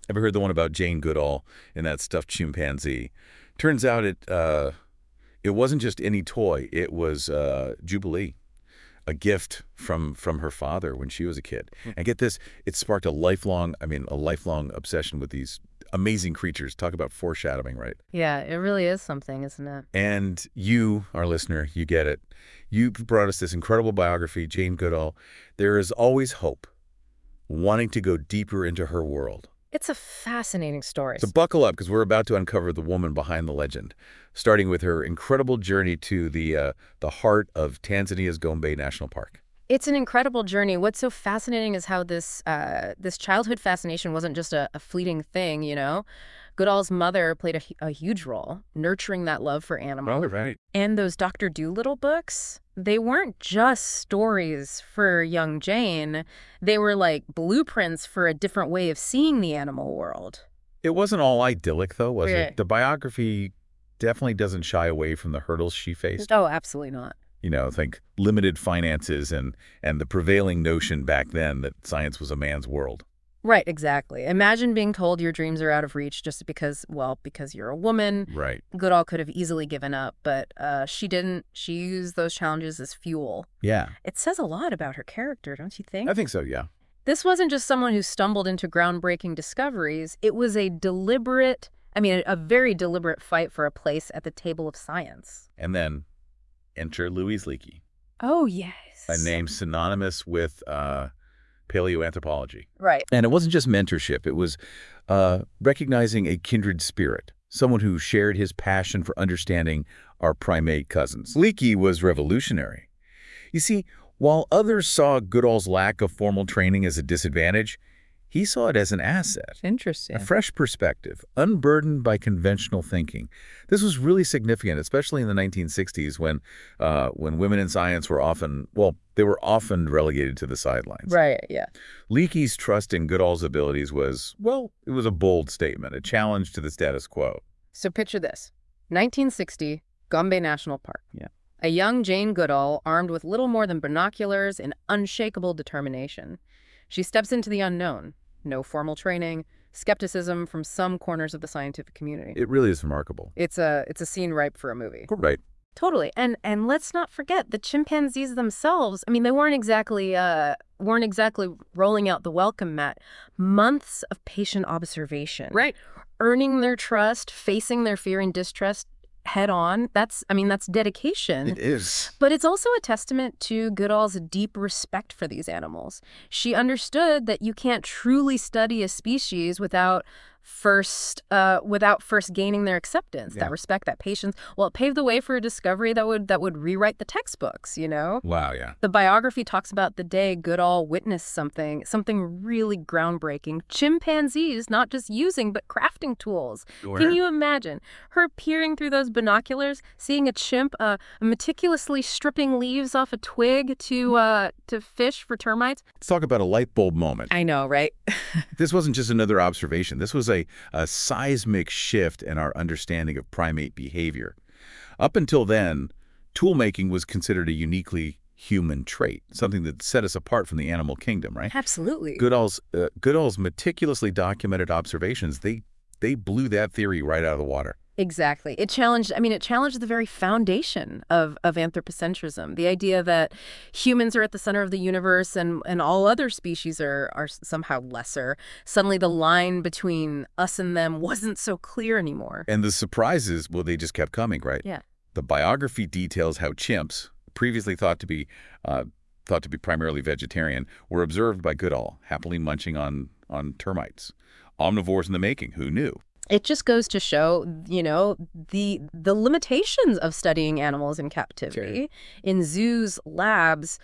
Ever heard the one about Jane Goodall and that stuffed chimpanzee? Turns out it wasn't just any toy. It was Jubilee, a gift from her father when she was a kid. And get this, it sparked a lifelong obsession with these amazing creatures. Talk about foreshadowing, right? Yeah, it really is something, isn't it? And you, our listener, you get it. You brought us this incredible biography, Jane Goodall. There is always hope, wanting to go deeper into her world. It's a fascinating story. So buckle up, because we're about to uncover the woman behind the legend, starting with her incredible journey to the heart of Tanzania's Gombe National Park. It's an incredible journey. What's so fascinating is how this childhood fascination wasn't just a fleeting thing, you know? Goodall's mother played a huge role, nurturing that love for animals. Oh, right. And those Dr. Dolittle books, they weren't just stories for young Jane. They were like blueprints for a different way of seeing the animal world. It wasn't all idyllic, though, was Yeah. it? The biography definitely doesn't shy away from the hurdles she faced. Oh, absolutely not. Think limited finances and the prevailing notion back then that science was a man's world. Right, exactly. Imagine being told your dreams are out of reach just because you're a woman. Right. Goodall could have easily given up, but she didn't. She used those challenges as fuel. Yeah. It says a lot about her character, don't you think? I think so, yeah. This wasn't just someone who stumbled into groundbreaking discoveries. It was a very deliberate fight for a place at the table of science. And then enter Louise Leakey, Oh, yes. a name synonymous with paleoanthropology. Right. And it wasn't just mentorship. It was recognizing a kindred spirit, someone who shared his passion for understanding our primate cousins. Leakey was revolutionary. You see, while others saw Goodall's lack of formal training as a disadvantage, he saw it as an asset. Interesting. A fresh perspective, unburdened by conventional thinking. This was really significant, especially in the 1960s when women in science were often relegated to the sidelines. Right, yeah. Leakey's trust in Goodall's abilities was a bold statement, a challenge to the status quo. So picture this. 1960, Gombe National Park. Yeah. A young Jane Goodall, armed with little more than binoculars and unshakable determination. She steps into the unknown. No formal training, skepticism from some corners of the scientific community. It really is remarkable. It's a scene ripe for a movie. Right. Totally. And let's not forget the chimpanzees themselves. I mean, they weren't exactly rolling out the welcome mat. Months of patient observation. Right. Earning their trust, facing their fear and distrust head on. That's dedication. It is. But it's also a testament to Goodall's deep respect for these animals. She understood that you can't truly study a species without first gaining their acceptance, that respect, that patience. Well, it paved the way for a discovery that would rewrite the textbooks, you know? Wow, yeah. The biography talks about the day Goodall witnessed something really groundbreaking. Chimpanzees not just using, but crafting tools. Sure. Can you imagine her peering through those binoculars, seeing a chimp meticulously stripping leaves off a twig to fish for termites? Let's talk about a light bulb moment. I know, right? This wasn't just another observation. This was a seismic shift in our understanding of primate behavior. Up until then, tool-making was considered a uniquely human trait, something that set us apart from the animal kingdom, right? Absolutely. Goodall's meticulously documented observations, they blew that theory right out of the water. Exactly. It challenged the very foundation of anthropocentrism, the idea that humans are at the center of the universe and all other species are somehow lesser. Suddenly the line between us and them wasn't so clear anymore. And the surprises, well, they just kept coming, right? Yeah. The biography details how chimps, previously thought to be primarily vegetarian, were observed by Goodall, happily munching on termites. Omnivores in the making, who knew? It just goes to show, you know, the limitations of studying animals in captivity. Sure. In zoos, labs,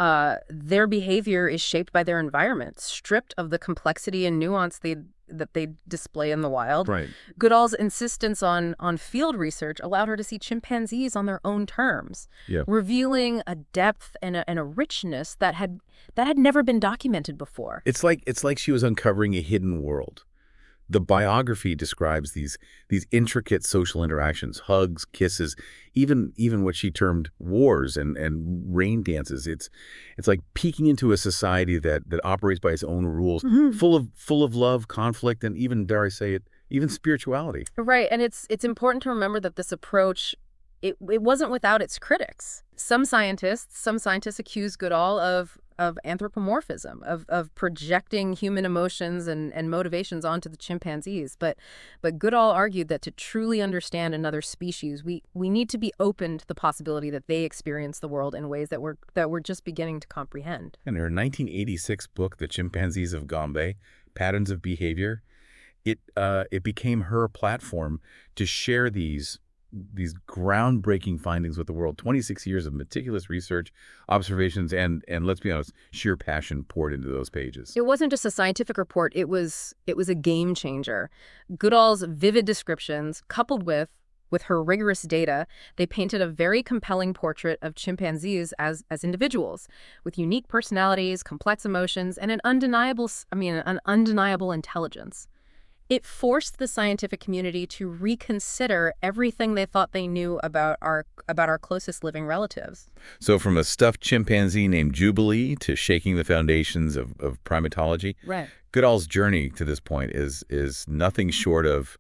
their behavior is shaped by their environment, stripped of the complexity and nuance that they display in the wild. Right. Goodall's insistence on field research allowed her to see chimpanzees on their own terms, revealing a depth and a richness that had never been documented before. It's like she was uncovering a hidden world. The biography describes these intricate social interactions, hugs, kisses, even what she termed wars and rain dances. It's like peeking into a society that operates by its own rules, full of love, conflict, and even, dare I say it, even spirituality. Right, and it's important to remember that this approach, it wasn't without its critics. Some scientists accuse Goodall of anthropomorphism, of projecting human emotions and motivations onto the chimpanzees. But Goodall argued that to truly understand another species, we need to be open to the possibility that they experience the world in ways that we're just beginning to comprehend. In her 1986 book, The Chimpanzees of Gombe, Patterns of Behavior, it became her platform to share these groundbreaking findings with the world. 26 years of meticulous research, observations, and let's be honest, sheer passion poured into those pages. It wasn't just a scientific report, it was a game changer. Goodall's vivid descriptions, coupled with her rigorous data, they painted a very compelling portrait of chimpanzees as individuals with unique personalities, complex emotions, and an undeniable intelligence. It forced the scientific community to reconsider everything they thought they knew about our closest living relatives. So from a stuffed chimpanzee named Jubilee to shaking the foundations of primatology, Right. Goodall's journey to this point is nothing short of,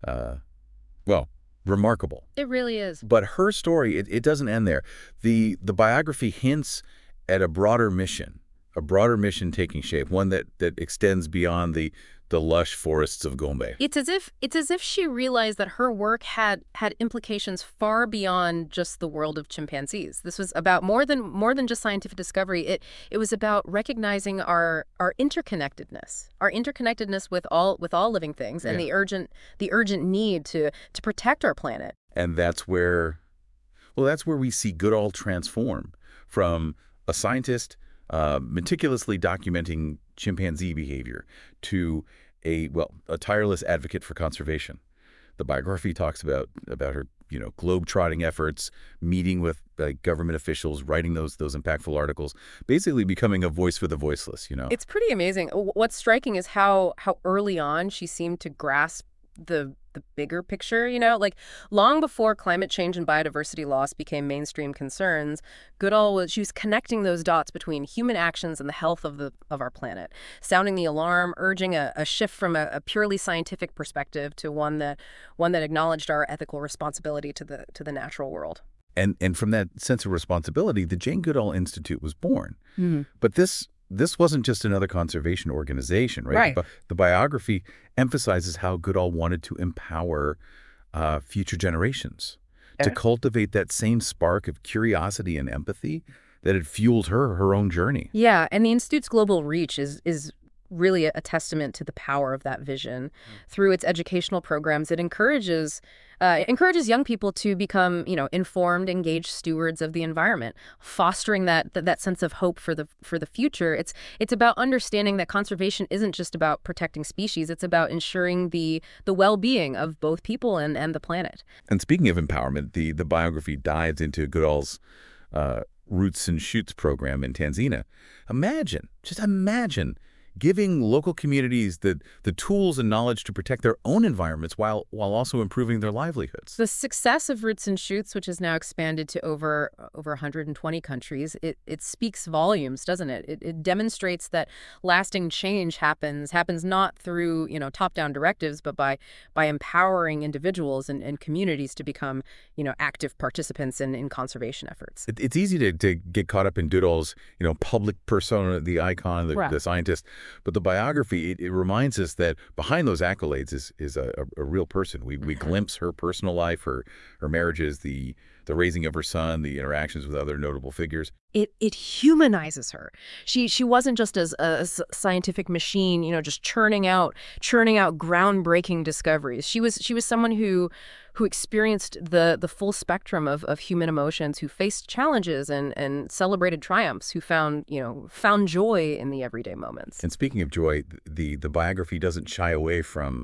remarkable. It really is. But her story, it doesn't end there. The biography hints at a broader mission taking shape, one that extends beyond the lush forests of Gombe. It's as if she realized that her work had implications far beyond just the world of chimpanzees. This was about more than just scientific discovery. It was about recognizing our interconnectedness with all living things, and the urgent need to protect our planet. And that's where we see Goodall transform from a scientist meticulously documenting chimpanzee behavior to a tireless advocate for conservation. The biography talks about her, globe-trotting efforts, meeting with government officials, writing those impactful articles, basically becoming a voice for the voiceless, It's pretty amazing. What's striking is how early on she seemed to grasp the bigger picture, like long before climate change and biodiversity loss became mainstream concerns, she was connecting those dots between human actions and the health of our planet, sounding the alarm, urging a shift from a purely scientific perspective to one that acknowledged our ethical responsibility to the natural world. And from that sense of responsibility, the Jane Goodall Institute was born. But this wasn't just another conservation organization, right? The biography emphasizes how Goodall wanted to empower future generations, to cultivate that same spark of curiosity and empathy that had fueled her own journey. Yeah, and the Institute's global reach is really a testament to the power of that vision. Through its educational programs, it encourages young people to become, informed, engaged stewards of the environment, fostering that sense of hope for the future. It's about understanding that conservation isn't just about protecting species; it's about ensuring the well-being of both people and the planet. And speaking of empowerment, the biography dives into Goodall's Roots and Shoots program in Tanzania. Just imagine giving local communities the tools and knowledge to protect their own environments while also improving their livelihoods. The success of Roots and Shoots, which has now expanded to over 120 countries, it speaks volumes, doesn't it? It demonstrates that lasting change happens not through top-down directives, but by empowering individuals and communities to become active participants in conservation efforts. It's easy to get caught up in Goodall's public persona, the icon, the scientist. But the biography, it reminds us that behind those accolades is a real person. We glimpse her personal life, her marriages, the raising of her son, the interactions with other notable figures. It humanizes her. She wasn't just as a scientific machine, just churning out groundbreaking discoveries. She was someone who experienced the full spectrum of human emotions, who faced challenges and celebrated triumphs, who found joy in the everyday moments. And speaking of joy, the biography doesn't shy away from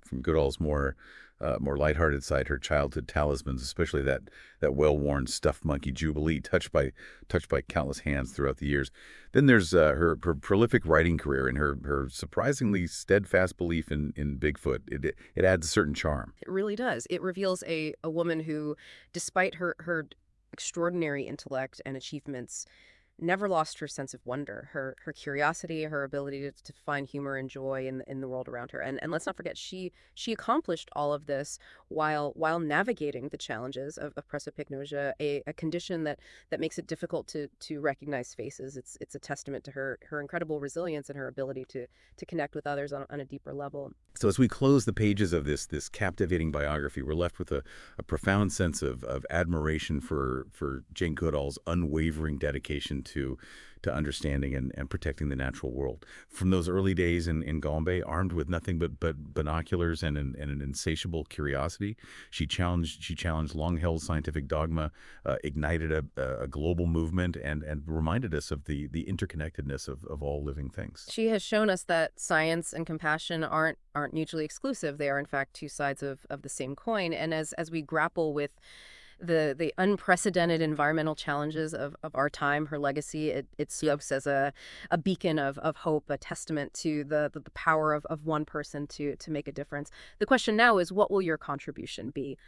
from Goodall's more lighthearted side, her childhood talismans, especially that well-worn stuffed monkey Jubilee, touched by countless hands throughout the years. Then there's her prolific writing career and her surprisingly steadfast belief in Bigfoot. It adds a certain charm. It really does. It reveals a woman who, despite her extraordinary intellect and achievements, never lost her sense of wonder, her curiosity, her ability to find humor and joy in the world around her. And let's not forget, she accomplished all of this while navigating the challenges of prosopagnosia, a condition that makes it difficult to recognize faces. It's a testament to her incredible resilience and her ability to connect with others on a deeper level. So as we close the pages of this captivating biography, we're left with a profound sense of admiration for Jane Goodall's unwavering dedication to understanding and protecting the natural world. From those early days in Gombe, armed with nothing but binoculars and an insatiable curiosity, she challenged long-held scientific dogma, ignited a global movement, and reminded us of the interconnectedness of all living things. She has shown us that science and compassion aren't mutually exclusive. They are, in fact, two sides of the same coin. And as we grapple with the unprecedented environmental challenges of our time, her legacy, it serves as a beacon of hope, a testament to the power of one person to make a difference. The question now is, what will your contribution be?